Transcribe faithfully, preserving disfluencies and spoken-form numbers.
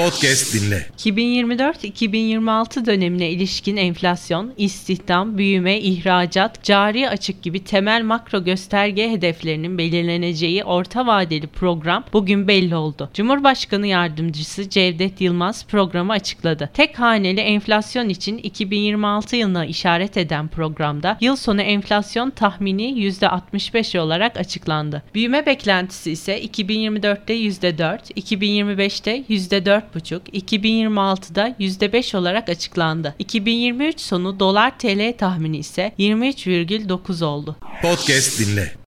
Podcast dinle. iki bin yirmi dört iki bin yirmi altı dönemine ilişkin enflasyon, istihdam, büyüme, ihracat, cari açık gibi temel makro gösterge hedeflerinin belirleneceği orta vadeli program bugün belli oldu. Cumhurbaşkanı Yardımcısı Cevdet Yılmaz programı açıkladı. Tek haneli enflasyon için iki bin yirmi altı yılına işaret eden programda yıl sonu enflasyon tahmini yüzde altmış beş olarak açıklandı. Büyüme beklentisi ise iki bin yirmi dörtte yüzde dört, iki bin yirmi beşte yüzde dört virgül beş, iki bin yirmi altıda yüzde beş olarak açıklandı. iki bin yirmi üç sonu dolar T L tahmini ise yirmi üç virgül dokuz oldu. Podcast dinle.